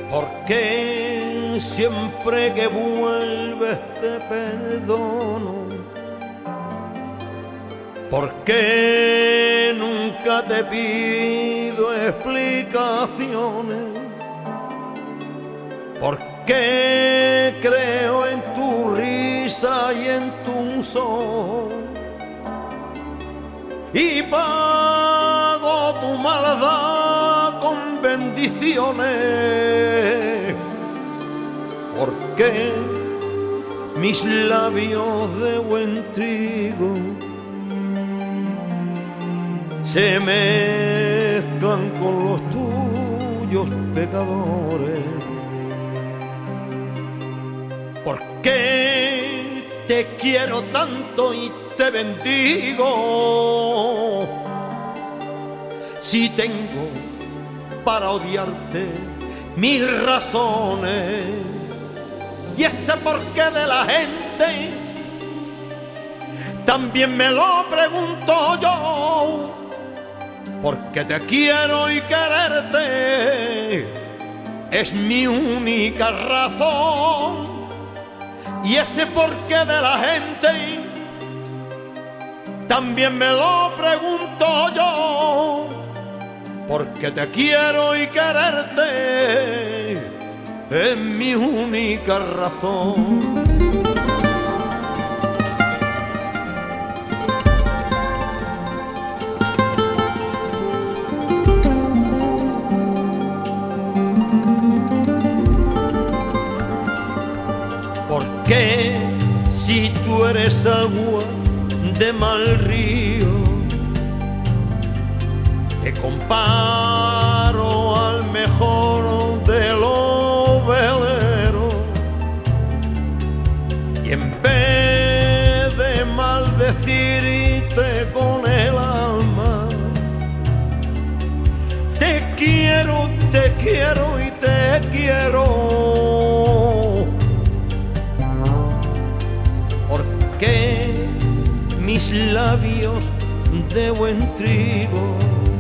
¿Por qué siempre que vuelves te perdono? ¿Por qué nunca te pido explicaciones? ¿Por qué creo en tu risa y en tu sol? Y pago tu maldad con bendiciones. ¿Por qué mis labios de buen trigo se mezclan con los tuyos pecadores? ¿Por qué te quiero tanto y te bendigo si tengo para odiarte mil razones? Y ese porqué de la gente también me lo pregunto yo, porque te quiero y quererte es mi única razón. Y ese porqué de la gente también me lo pregunto yo, porque te quiero y quererte es mi única razón. Que si tú eres agua de mal río, te comparo al mejor de los veleros, y en vez de maldecirte con el alma, te quiero y te quiero. Que mis labios de buen trigo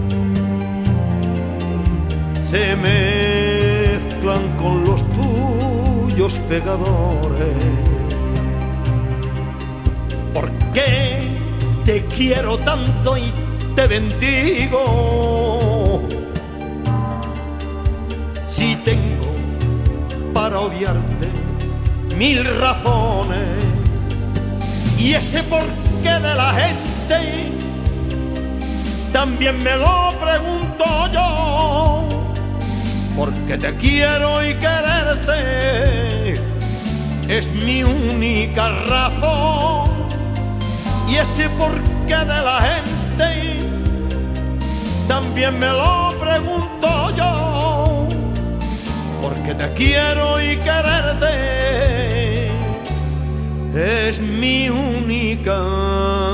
se mezclan con los tuyos pecadores. ¿Por qué te quiero tanto y te bendigo si tengo para odiarte mil razones? Y ese porqué de la gente también me lo pregunto yo, porque te quiero y quererte es mi única razón. Y ese porqué de la gente también me lo pregunto yo, porque te quiero y quererte es mi única